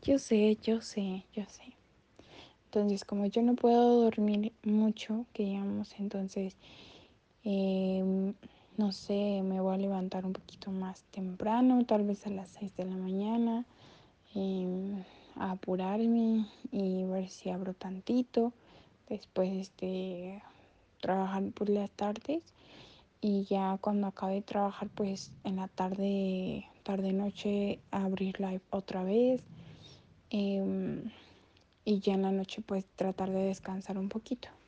yo sé. Entonces, como yo no puedo dormir mucho, que digamos, entonces, em, no sé, me voy a levantar un poquito más temprano, tal vez a las 6 de la mañana, a apurarme y ver si abro tantito. Después, trabajar por las tardes y ya cuando acabe de trabajar, pues en la tarde, tarde noche, abrir live otra vez. em, y ya en la noche pues tratar de descansar un poquito.